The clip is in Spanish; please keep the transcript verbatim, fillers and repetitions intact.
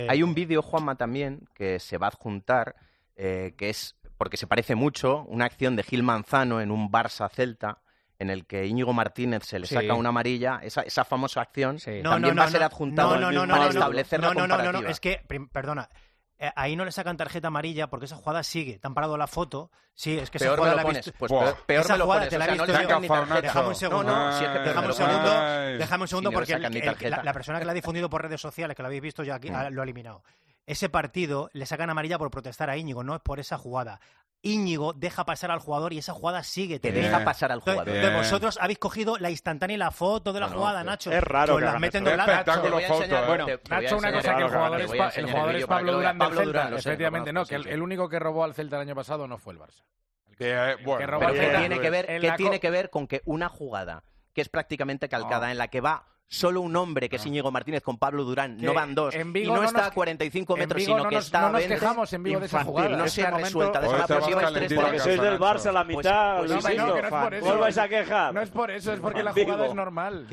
Hay un vídeo, Juanma, también, que se va a adjuntar, eh, que es, porque se parece mucho, una acción de Gil Manzano en un Barça-Celta, en el que Íñigo Martínez se le Sí. saca una amarilla, esa, esa famosa acción Sí. No, también no, va no, a ser no, adjuntado no, no, no, para no, establecer no, la no, no, comparativa. no, no, es que, prim- perdona, eh, ahí no le sacan tarjeta amarilla porque esa jugada sigue. Te han parado la foto. Sí, es que esa Peor me jugada lo la he pones, visto. pues Buah. peor, peor Esa me lo jugada pones, te o la sea, he no visto le yo. sacan ni Déjame un tarjeta. Déjame un segundo. No, no, si es que peor Déjame me un lo segundo, pones. déjame un segundo Si no le porque el- sacan ni el- tarjeta. la, la persona que la ha difundido por redes sociales, que lo habéis visto ya aquí, ah, lo ha eliminado. Ese partido le sacan amarilla por protestar a Íñigo, no es por esa jugada. Íñigo deja pasar al jugador y esa jugada sigue. Te Te deja pasar al jugador. Entonces, Bien. vosotros habéis cogido la instantánea y la foto de la No, no, jugada, pero- Nacho. Es raro Que os que las hagan meten esto. dobladas. Espectáculo. Te voy a foto, enseñar- eh. Bueno, te- te voy a Nacho, una enseñar cosa, que el el- jugador te es, voy a pa- el enseñar jugador el es vídeo para que Pablo lo Durán veas. del Pablo Celta. Durán, lo sé, lo Efectivamente, no, conozco, que el, sí, sí. el único que robó al Celta el año pasado no fue el Barça. Eh, bueno, que robó Pero al ¿qué Celta tiene que ver, en qué la tiene co- que ver con que una jugada que es prácticamente calcada, No. en la que va solo un hombre, que es Íñigo Martínez, con Pablo Durán, Que no van dos, en y Vigo no no está nos- a cuarenta y cinco En metros, Vigo sino no que nos, está no a nos veinte, quejamos en Vigo de esa infantil, jugada. no Ese se ha momento- resuelta de esa Hoy manera, pero si estamos lleváis tres calentitos. Porque días- sois del Nacho. Barça la mitad, Pues no, Luisito. no, que no es por eso. ¿Cómo os vais a quejar? No es por eso, es porque la Vigo. jugada es normal.